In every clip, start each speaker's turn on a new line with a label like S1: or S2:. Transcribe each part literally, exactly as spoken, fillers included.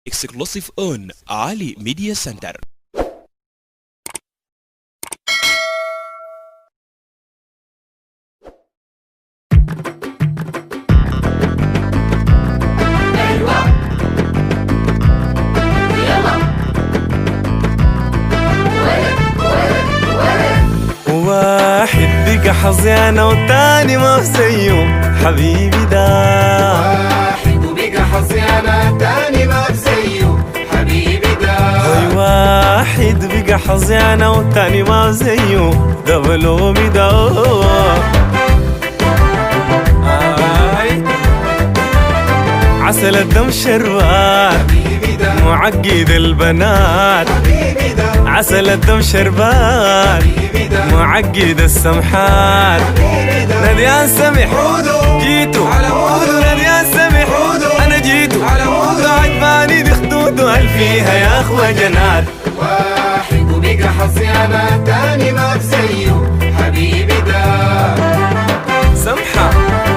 S1: Exclusive on Ali Media Center.
S2: واحد بقى حظيانة والتاني ما في زيه حبيبي ده.
S3: واحد وبقى حظيانة التاني ما في زيه حبيبي ده.
S2: هاي واحد بقى حظيانة والتاني ما في زيه ده بلومي ده. آي عسل الدم شربان
S3: حبيبي ده.
S2: معقد البنات
S3: حبيبي ده.
S2: عسل الدم شربان
S3: حبيبي ده.
S2: معقد السمحات.
S3: حبيبي ده.
S2: نديان سمح
S3: عودو
S2: جيتو
S3: على عودو.
S2: نديان سمح
S3: عودو
S2: انا جيتو
S3: على عودو.
S2: عجباني دي خدوده هل فيها يا اخوة جنات.
S3: واحد وبقى حظيانة التاني ما في زيه حبيبي ده.
S2: سمحة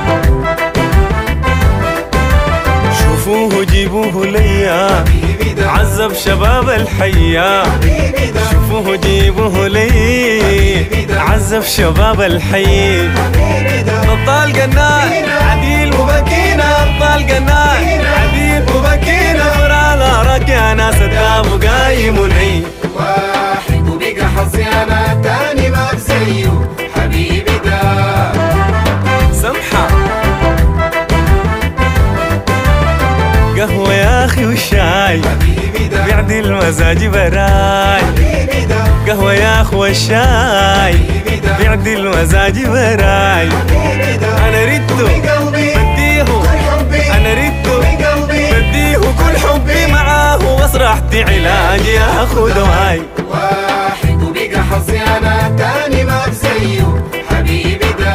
S2: شوفوه جيبوه ليا
S3: حبيبي ده.
S2: عذب شباب الحياة.
S3: حبيبي ده.
S2: شوفوه جيبوه لي عذب شباب الحي.
S3: حبيبي ده.
S2: بطال قناع عديل وبكينا بطال قناع عديل وبكينا ورانا راك يا ناس الداب قايم ونعي.
S3: واحد وبقى حظيانة التاني ما في زيه حبيبي ده.
S2: سمحة قهوة يا أخي وشاي
S3: حبيبي ده.
S2: بيعدل مزاجي براي.
S3: حبيبي ده.
S2: قهوة يا أخوة الشاي
S3: حبيبي ده.
S2: بيعدل مزاجي براي.
S3: حبيبي ده.
S2: أنا ريتو
S3: بقلبي
S2: بديه
S3: كل حبي.
S2: أنا ريتو
S3: بقلبي
S2: بديه كل حبي معاه وصرحتي علاجي يا أخو دواي.
S3: واحد وبقى حظيانة التاني ما في زيه حبيبي ده.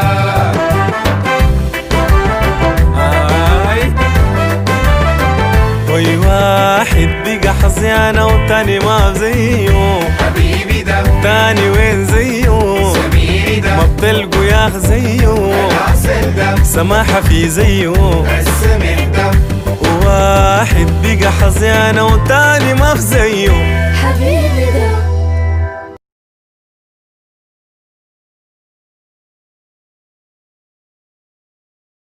S2: آي وي واحد بقى حظيانة والتاني ما زيه.
S3: حبيبي ده.
S2: تاني وين زيه
S3: سميري ده.
S2: ما بتلقوا يا أخ زيه.
S3: العسل ده.
S2: سماحة في زيه.
S3: السمح ده.
S2: واحد بقى حظيانة والتاني ما في زيه.